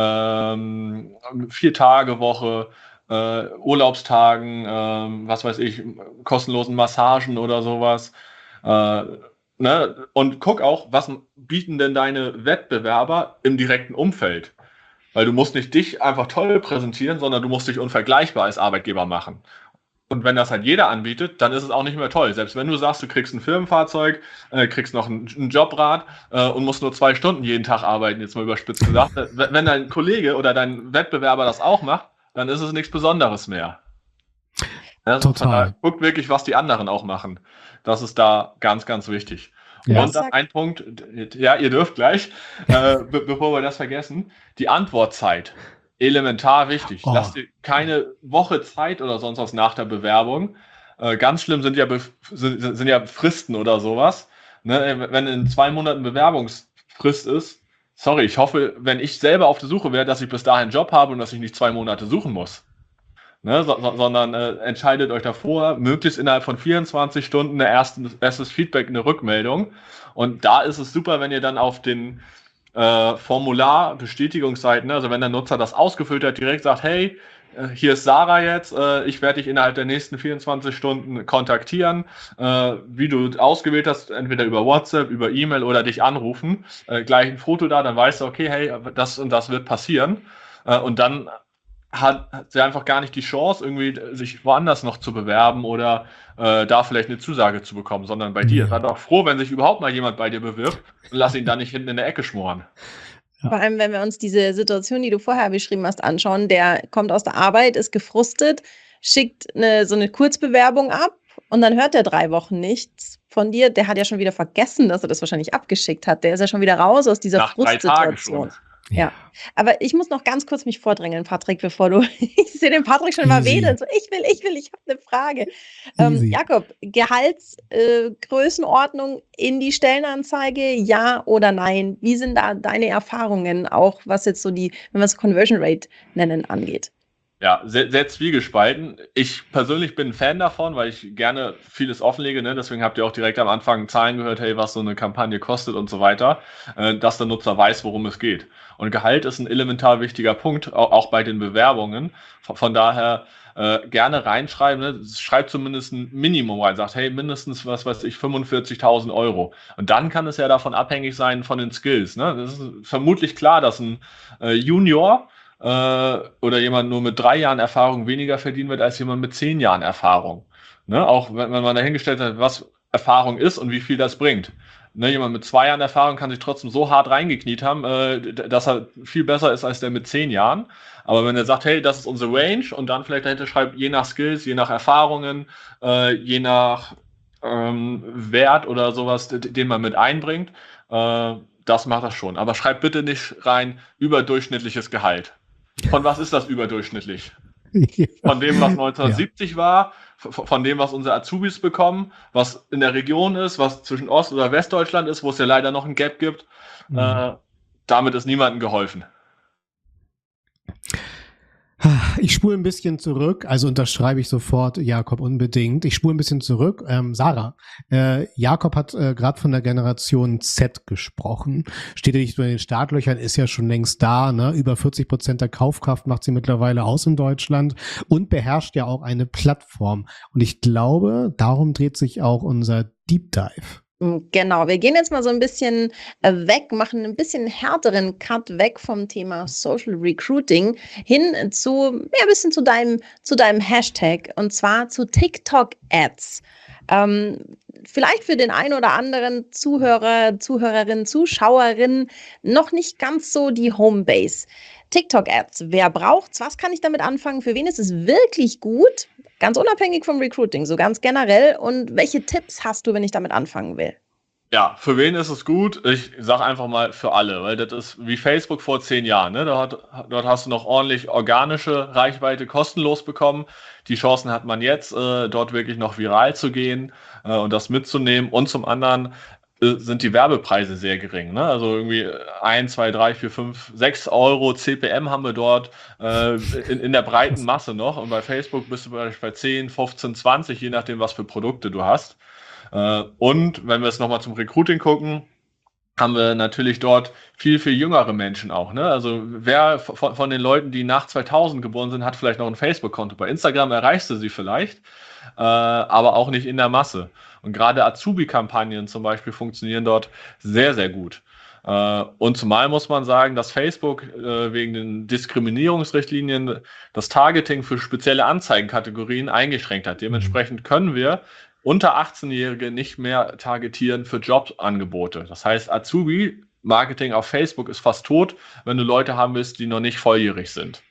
ähm, Vier-Tage-Woche, äh, Urlaubstagen, ähm, was weiß ich, kostenlosen Massagen oder sowas. Äh, ne? Und guck auch, was bieten denn deine Wettbewerber im direkten Umfeld? Weil du musst nicht dich einfach toll präsentieren, sondern du musst dich unvergleichbar als Arbeitgeber machen. Und wenn das halt jeder anbietet, dann ist es auch nicht mehr toll. Selbst wenn du sagst, du kriegst ein Firmenfahrzeug, äh, kriegst noch ein, ein Jobrad äh, und musst nur zwei Stunden jeden Tag arbeiten, jetzt mal überspitzt gesagt. Wenn wenn dein Kollege oder dein Wettbewerber das auch macht, dann ist es nichts Besonderes mehr. Also von daher, Total. guckt wirklich, was die anderen auch machen. Das ist da ganz, ganz wichtig. Ja. Und dann ein Punkt, ja, ihr dürft gleich, äh, be bevor wir das vergessen, die Antwortzeit. Elementar wichtig. Oh. Lass dir keine Woche Zeit oder sonst was nach der Bewerbung. Äh, ganz schlimm sind ja, Be sind, sind ja Fristen oder sowas. Ne? Wenn in zwei Monaten Bewerbungsfrist ist, sorry, ich hoffe, wenn ich selber auf der Suche wäre, dass ich bis dahin einen Job habe und dass ich nicht zwei Monate suchen muss. Ne? So, so, sondern äh, entscheidet euch davor, möglichst innerhalb von vierundzwanzig Stunden ein erstes, erstes Feedback, eine Rückmeldung. Und da ist es super, wenn ihr dann auf den Äh, Formular, Bestätigungsseiten, ne? Also wenn der Nutzer das ausgefüllt hat, direkt sagt, hey, äh, hier ist Sarah jetzt, äh, ich werde dich innerhalb der nächsten vierundzwanzig Stunden kontaktieren, äh, wie du ausgewählt hast, entweder über WhatsApp, über E-Mail oder dich anrufen, äh, gleich ein Foto da, dann weißt du, okay, hey, das und das wird passieren, äh, und dann hat, hat sie einfach gar nicht die Chance, irgendwie sich woanders noch zu bewerben oder äh, da vielleicht eine Zusage zu bekommen, sondern bei dir. Ja. Sei doch froh, wenn sich überhaupt mal jemand bei dir bewirbt und lass ihn dann nicht hinten in der Ecke schmoren. Vor allem, wenn wir uns diese Situation, die du vorher beschrieben hast, anschauen, der kommt aus der Arbeit, ist gefrustet, schickt eine, so eine Kurzbewerbung ab und dann hört er drei Wochen nichts von dir. Der hat ja schon wieder vergessen, dass er das wahrscheinlich abgeschickt hat. Der ist ja schon wieder raus aus dieser Nach drei Tagen Frustsituation. schon. Ja, aber ich muss noch ganz kurz mich vordrängeln, Patrick, bevor du, ich sehe den Patrick schon mal Easy. wedeln, so ich will, ich will, ich habe eine Frage. Ähm, Easy. Jakob, Gehaltsgrößenordnung äh, in die Stellenanzeige, ja oder nein? Wie sind da deine Erfahrungen, auch was jetzt so die, wenn wir es Conversion Rate nennen, angeht? Ja, sehr, sehr zwiegespalten. Ich persönlich bin ein Fan davon, weil ich gerne vieles offenlege, ne? Deswegen habt ihr auch direkt am Anfang Zahlen gehört, hey, was so eine Kampagne kostet und so weiter, äh, dass der Nutzer weiß, worum es geht. Und Gehalt ist ein elementar wichtiger Punkt, auch, auch bei den Bewerbungen. Von, von daher äh, gerne reinschreiben, ne? Schreibt zumindest ein Minimum rein, sagt, hey, mindestens, was weiß ich, fünfundvierzigtausend Euro. Und dann kann es ja davon abhängig sein von den Skills, ne? Das ist vermutlich klar, dass ein äh, Junior oder jemand nur mit drei Jahren Erfahrung weniger verdienen wird als jemand mit zehn Jahren Erfahrung. Ne? Auch wenn man dahingestellt hat, was Erfahrung ist und wie viel das bringt. Ne? Jemand mit zwei Jahren Erfahrung kann sich trotzdem so hart reingekniet haben, äh, dass er viel besser ist als der mit zehn Jahren. Aber wenn er sagt, hey, das ist unsere Range und dann vielleicht dahinter schreibt, je nach Skills, je nach Erfahrungen, äh, je nach ähm, Wert oder sowas, den man mit einbringt, äh, das macht das schon. Aber schreibt bitte nicht rein überdurchschnittliches Gehalt. Von was ist das überdurchschnittlich? Von dem, was neunzehnhundertsiebzig ja. war, von dem, was unsere Azubis bekommen, was in der Region ist, was zwischen Ost- oder Westdeutschland ist, wo es ja leider noch ein Gap gibt. Mhm. Äh, damit ist niemandem geholfen. Ich spule ein bisschen zurück, also unterschreibe ich sofort Jakob unbedingt. Ich spule ein bisschen zurück. Ähm, Sarah, äh, Jakob hat äh, gerade von der Generation Z gesprochen. Steht ja nicht nur in den Startlöchern, ist ja schon längst da. Ne? Über vierzig Prozent der Kaufkraft macht sie mittlerweile aus in Deutschland und beherrscht ja auch eine Plattform. Und ich glaube, darum dreht sich auch unser Deep Dive. Genau, wir gehen jetzt mal so ein bisschen weg, machen ein bisschen härteren Cut weg vom Thema Social Recruiting hin zu, ja, ein bisschen zu deinem, zu deinem Hashtag, und zwar zu TikTok-Ads. Ähm, vielleicht für den einen oder anderen Zuhörer, Zuhörerin, Zuschauerin noch nicht ganz so die Homebase. TikTok-Ads, wer braucht's? Was kann ich damit anfangen? Für wen ist es wirklich gut? Ganz unabhängig vom Recruiting, so ganz generell. Und welche Tipps hast du, wenn ich damit anfangen will? Ja, für wen ist es gut? Ich sage einfach mal für alle, weil das ist wie Facebook vor zehn Jahren. Ne? Dort, dort hast du noch ordentlich organische Reichweite kostenlos bekommen. Die Chancen hat man jetzt, äh, dort wirklich noch viral zu gehen äh, und das mitzunehmen. Und zum anderen äh, sind die Werbepreise sehr gering. Ne? Also irgendwie eins, zwei, drei, vier, fünf, sechs Euro C P M haben wir dort äh, in, in der breiten Masse noch. Und bei Facebook bist du bei zehn, fünfzehn, zwanzig, je nachdem, was für Produkte du hast. Und wenn wir es nochmal zum Recruiting gucken, haben wir natürlich dort viel, viel jüngere Menschen auch. Ne? Also wer von, von den Leuten, die nach zweitausend geboren sind, hat vielleicht noch ein Facebook-Konto. Bei Instagram erreichst du sie vielleicht, äh, aber auch nicht in der Masse. Und gerade Azubi-Kampagnen zum Beispiel funktionieren dort sehr, sehr gut. Uh, und zumal muss man sagen, dass Facebook uh, wegen den Diskriminierungsrichtlinien das Targeting für spezielle Anzeigenkategorien eingeschränkt hat. Dementsprechend können wir unter achtzehnjährige nicht mehr targetieren für Jobangebote. Das heißt, Azubi-Marketing auf Facebook ist fast tot, wenn du Leute haben willst, die noch nicht volljährig sind.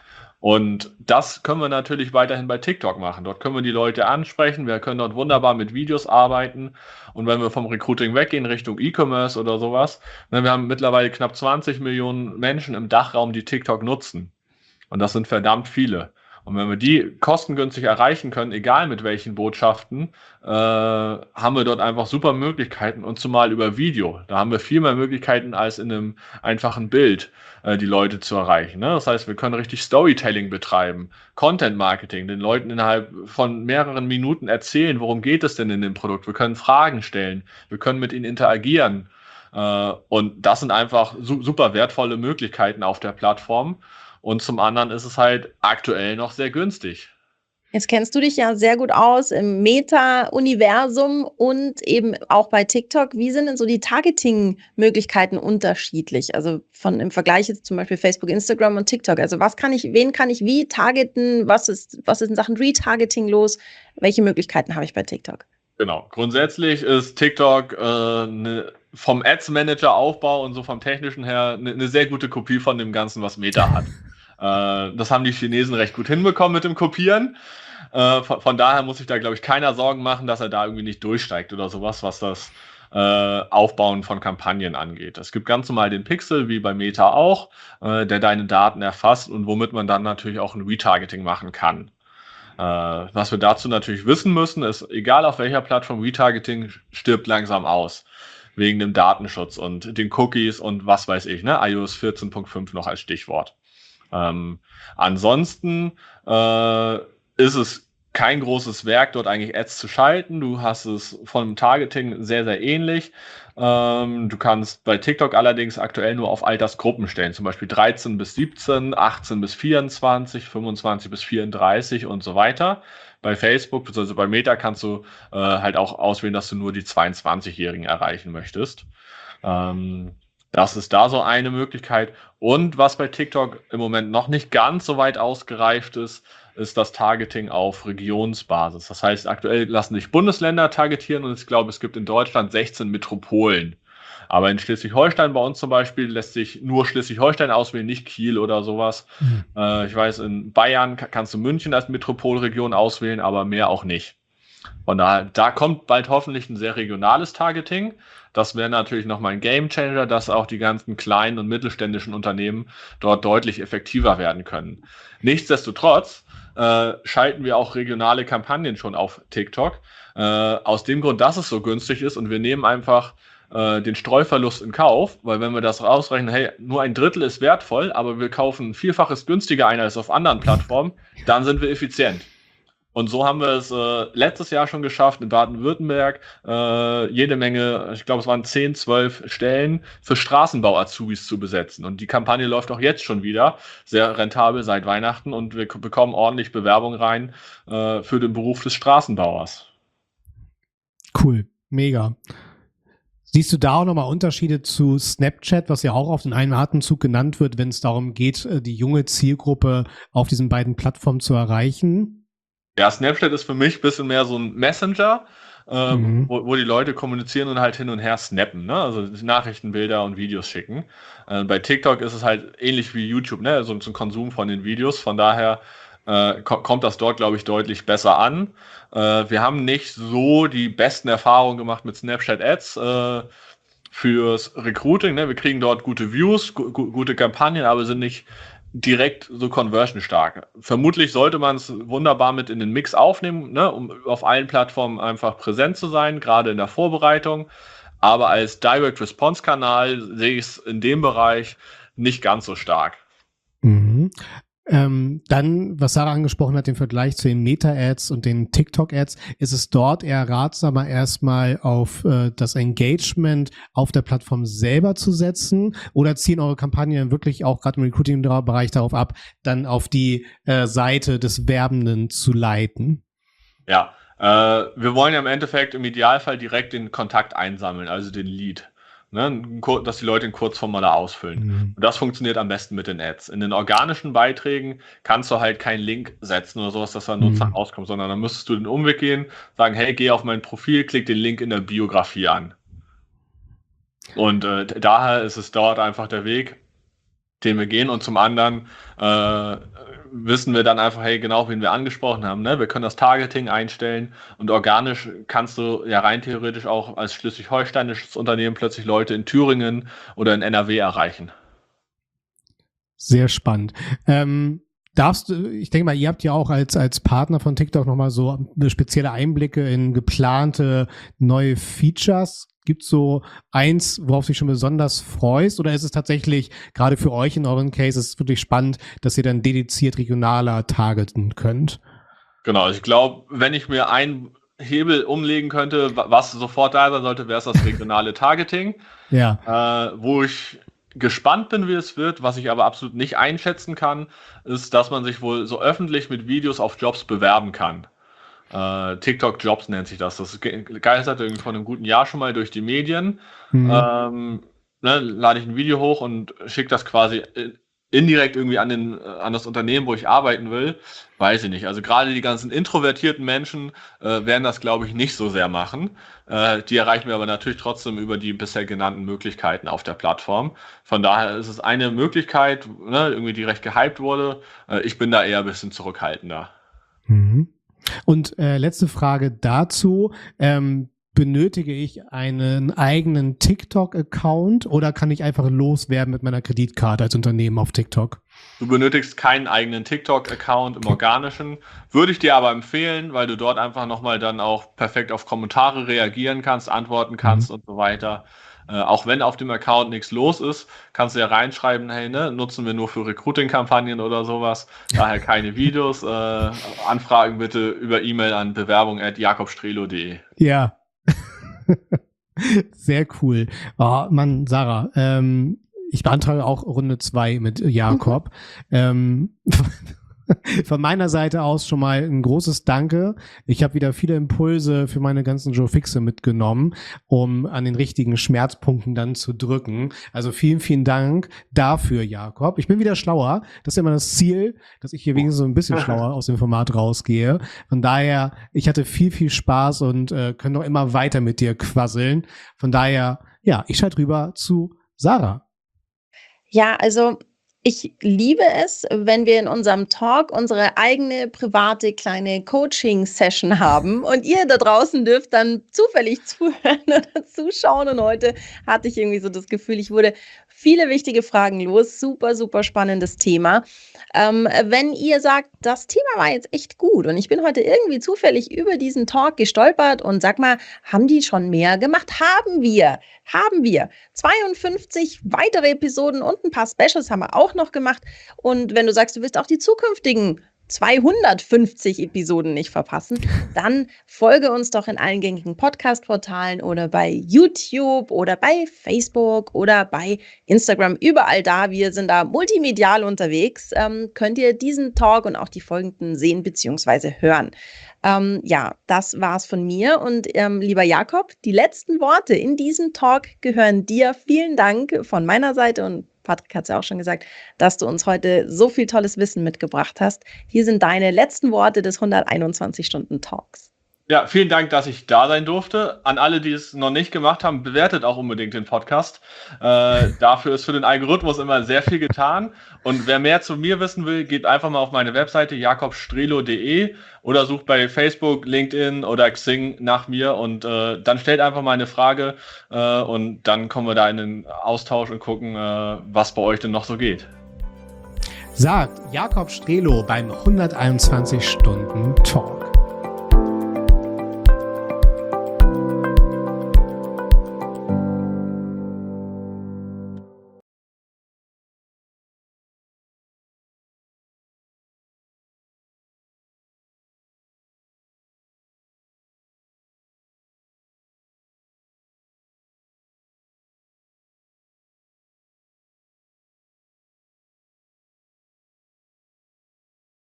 Und das können wir natürlich weiterhin bei TikTok machen. Dort können wir die Leute ansprechen, wir können dort wunderbar mit Videos arbeiten. Und wenn wir vom Recruiting weggehen Richtung E-Commerce oder sowas, dann wir haben mittlerweile knapp zwanzig Millionen Menschen im Dachraum, die TikTok nutzen. Und das sind verdammt viele. Und wenn wir die kostengünstig erreichen können, egal mit welchen Botschaften, äh, haben wir dort einfach super Möglichkeiten, und zumal über Video. Da haben wir viel mehr Möglichkeiten als in einem einfachen Bild, äh, die Leute zu erreichen. Ne? Das heißt, wir können richtig Storytelling betreiben, Content Marketing, den Leuten innerhalb von mehreren Minuten erzählen, worum geht es denn in dem Produkt. Wir können Fragen stellen, wir können mit ihnen interagieren. Äh, und das sind einfach su- super wertvolle Möglichkeiten auf der Plattform. Und zum anderen ist es halt aktuell noch sehr günstig. Jetzt kennst du dich ja sehr gut aus im Meta-Universum und eben auch bei TikTok. Wie sind denn so die Targeting-Möglichkeiten unterschiedlich? Also von im Vergleich jetzt zum Beispiel Facebook, Instagram und TikTok. Also was kann ich, wen kann ich wie targeten? Was ist, was ist in Sachen Retargeting los? Welche Möglichkeiten habe ich bei TikTok? Genau. Grundsätzlich ist TikTok äh, ne, vom Ads-Manager-Aufbau und so vom technischen her eine ne sehr gute Kopie von dem Ganzen, was Meta hat. äh, das haben die Chinesen recht gut hinbekommen mit dem Kopieren. Äh, von, von daher muss sich da, glaube ich, keiner Sorgen machen, dass er da irgendwie nicht durchsteigt oder sowas, was das äh, Aufbauen von Kampagnen angeht. Es gibt ganz normal den Pixel, wie bei Meta auch, äh, der deine Daten erfasst und womit man dann natürlich auch ein Retargeting machen kann. Uh, was wir dazu natürlich wissen müssen, ist, egal auf welcher Plattform, Retargeting stirbt langsam aus. Wegen dem Datenschutz und den Cookies und was weiß ich, ne? i O S vierzehn Punkt fünf noch als Stichwort. Ähm, ansonsten äh, ist es kein großes Werk, dort eigentlich Ads zu schalten. Du hast es vom Targeting sehr, sehr ähnlich. Ähm, du kannst bei TikTok allerdings aktuell nur auf Altersgruppen stellen, zum Beispiel dreizehn bis siebzehn, achtzehn bis vierundzwanzig, fünfundzwanzig bis vierunddreißig und so weiter. Bei Facebook, beziehungsweise bei Meta kannst du äh, halt auch auswählen, dass du nur die zweiundzwanzigjährigen erreichen möchtest. Ähm, Das ist da so eine Möglichkeit. Und was bei TikTok im Moment noch nicht ganz so weit ausgereift ist, ist das Targeting auf Regionsbasis. Das heißt, aktuell lassen sich Bundesländer targetieren und ich glaube, es gibt in Deutschland sechzehn Metropolen. Aber in Schleswig-Holstein bei uns zum Beispiel lässt sich nur Schleswig-Holstein auswählen, nicht Kiel oder sowas. Mhm. Äh, ich weiß, in Bayern kannst du München als Metropolregion auswählen, aber mehr auch nicht. Von daher, da kommt bald hoffentlich ein sehr regionales Targeting. Das wäre natürlich nochmal ein Gamechanger, dass auch die ganzen kleinen und mittelständischen Unternehmen dort deutlich effektiver werden können. Nichtsdestotrotz äh, schalten wir auch regionale Kampagnen schon auf TikTok. Äh, aus dem Grund, dass es so günstig ist und wir nehmen einfach äh, den Streuverlust in Kauf, weil wenn wir das rausrechnen, hey, nur ein Drittel ist wertvoll, aber wir kaufen Vielfaches günstiger ein als auf anderen Plattformen, dann sind wir effizient. Und so haben wir es äh, letztes Jahr schon geschafft, in Baden-Württemberg äh, jede Menge, ich glaube es waren zehn, zwölf Stellen für Straßenbau-Azubis zu besetzen. Und die Kampagne läuft auch jetzt schon wieder sehr rentabel seit Weihnachten und wir k- bekommen ordentlich Bewerbung rein äh, für den Beruf des Straßenbauers. Cool, mega. Siehst du da auch nochmal Unterschiede zu Snapchat, was ja auch auf den einen Atemzug genannt wird, wenn es darum geht, äh, die junge Zielgruppe auf diesen beiden Plattformen zu erreichen? Ja, Snapchat ist für mich ein bisschen mehr so ein Messenger, ähm, Mhm. wo, wo die Leute kommunizieren und halt hin und her snappen, ne? Also Nachrichten, Bilder und Videos schicken. Äh, bei TikTok ist es halt ähnlich wie YouTube, ne? So zum Konsum von den Videos. Von daher äh, ko- kommt das dort, glaube ich, deutlich besser an. Äh, wir haben nicht so die besten Erfahrungen gemacht mit Snapchat Ads. Äh, fürs Recruiting, ne? Wir kriegen dort gute Views, gu gu- gute Kampagnen, aber sind nicht direkt so conversion stark. Vermutlich sollte man es wunderbar mit in den Mix aufnehmen, ne? Um auf allen Plattformen einfach präsent zu sein, gerade in der Vorbereitung. Aber als Direct-Response-Kanal sehe ich es in dem Bereich nicht ganz so stark. Mhm. Ähm, dann, was Sarah angesprochen hat, im Vergleich zu den Meta-Ads und den TikTok-Ads, ist es dort eher ratsamer, erstmal auf äh, das Engagement auf der Plattform selber zu setzen, oder ziehen eure Kampagnen wirklich auch gerade im Recruiting-Bereich darauf ab, dann auf die äh, Seite des Werbenden zu leiten? Ja, äh, wir wollen ja im Endeffekt im Idealfall direkt den Kontakt einsammeln, also den Lead. Ne, ein Kur- dass die Leute ein Kurzformular ausfüllen. Mhm. Und das funktioniert am besten mit den Ads. In den organischen Beiträgen kannst du halt keinen Link setzen oder sowas, dass da ein Nutzer Mhm. rauskommt, sondern dann müsstest du den Umweg gehen, sagen, hey, geh auf mein Profil, klick den Link in der Biografie an. Und äh, d- daher ist es dort einfach der Weg, den wir gehen. Und zum anderen äh, wissen wir dann einfach, hey, genau, wen wir angesprochen haben. Ne? Wir können das Targeting einstellen und organisch kannst du ja rein theoretisch auch als schleswig-holsteinisches Unternehmen plötzlich Leute in Thüringen oder in N R W erreichen. Sehr spannend. Ähm, darfst du, ich denke mal, ihr habt ja auch als, als Partner von TikTok nochmal so spezielle Einblicke in geplante neue Features. Gibt es so eins, worauf du dich schon besonders freust? Oder ist es tatsächlich gerade für euch in euren Cases wirklich spannend, dass ihr dann dediziert regionaler targeten könnt? Genau, ich glaube, wenn ich mir einen Hebel umlegen könnte, wa- was sofort da sein sollte, wäre es das regionale Targeting. Ja. Äh, wo ich gespannt bin, wie es wird, was ich aber absolut nicht einschätzen kann, ist, dass man sich wohl so öffentlich mit Videos auf Jobs bewerben kann. Äh, TikTok Jobs nennt sich das. Das ge- geistert irgendwie vor einem guten Jahr schon mal durch die Medien. Mhm. Ähm, ne, lade ich ein Video hoch und schicke das quasi i- indirekt irgendwie an, den, äh, an das Unternehmen, wo ich arbeiten will. Weiß ich nicht. Also gerade die ganzen introvertierten Menschen äh, werden das, glaube ich, nicht so sehr machen. Äh, die erreichen wir aber natürlich trotzdem über die bisher genannten Möglichkeiten auf der Plattform. Von daher ist es eine Möglichkeit, ne, irgendwie die recht gehypt wurde. Äh, ich bin da eher ein bisschen zurückhaltender. Mhm. Und äh, letzte Frage dazu. Ähm, benötige ich einen eigenen TikTok-Account oder kann ich einfach loswerden mit meiner Kreditkarte als Unternehmen auf TikTok? Du benötigst keinen eigenen TikTok-Account im Organischen. Würde ich dir aber empfehlen, weil du dort einfach nochmal dann auch perfekt auf Kommentare reagieren kannst, antworten kannst Mhm. und so weiter. Äh, auch wenn auf dem Account nichts los ist, kannst du ja reinschreiben, hey, ne, nutzen wir nur für Recruiting-Kampagnen oder sowas. Daher keine Videos. Äh, Anfragen bitte über E-Mail an bewerbung at jakobstrelo punkt de. Ja. Sehr cool. Oh, Mann, Sarah, ähm, ich beantrage auch Runde zwei mit Jakob. Ähm, von meiner Seite aus schon mal ein großes Danke. Ich habe wieder viele Impulse für meine ganzen Joe Fixe mitgenommen, um an den richtigen Schmerzpunkten dann zu drücken. Also vielen, vielen Dank dafür, Jakob. Ich bin wieder schlauer. Das ist immer das Ziel, dass ich hier wenigstens so ein bisschen schlauer aus dem Format rausgehe. Von daher, ich hatte viel, viel Spaß und äh, können noch immer weiter mit dir quasseln. Von daher, ja, ich schalte rüber zu Sarah. Ja, also ich liebe es, wenn wir in unserem Talk unsere eigene private kleine Coaching-Session haben und ihr da draußen dürft dann zufällig zuhören oder zuschauen. Und heute hatte ich irgendwie so das Gefühl, ich wurde viele wichtige Fragen los. Super, super spannendes Thema. Ähm, wenn ihr sagt, das Thema war jetzt echt gut und ich bin heute irgendwie zufällig über diesen Talk gestolpert und sag mal, haben die schon mehr gemacht? Haben wir, haben wir. zweiundfünfzig weitere Episoden und ein paar Specials haben wir auch noch gemacht. Und wenn du sagst, du willst auch die zukünftigen zweihundertfünfzig Episoden nicht verpassen, dann folge uns doch in allen gängigen Podcast-Portalen oder bei YouTube oder bei Facebook oder bei Instagram. Überall da, wir sind da multimedial unterwegs, ähm, könnt ihr diesen Talk und auch die folgenden sehen bzw. hören. Ähm, ja, das war's von mir und ähm, lieber Jakob, die letzten Worte in diesem Talk gehören dir. Vielen Dank von meiner Seite und Patrick hat es ja auch schon gesagt, dass du uns heute so viel tolles Wissen mitgebracht hast. Hier sind deine letzten Worte des hunderteinundzwanzig Stunden Talks. Ja, vielen Dank, dass ich da sein durfte. An alle, die es noch nicht gemacht haben, bewertet auch unbedingt den Podcast. Äh, dafür ist für den Algorithmus immer sehr viel getan. Und wer mehr zu mir wissen will, geht einfach mal auf meine Webseite jakob strelo punkt de oder sucht bei Facebook, LinkedIn oder Xing nach mir und äh, dann stellt einfach mal eine Frage äh, und dann kommen wir da in den Austausch und gucken, äh, was bei euch denn noch so geht. Sagt Jakob Strelo beim hunderteinundzwanzig Stunden Talk.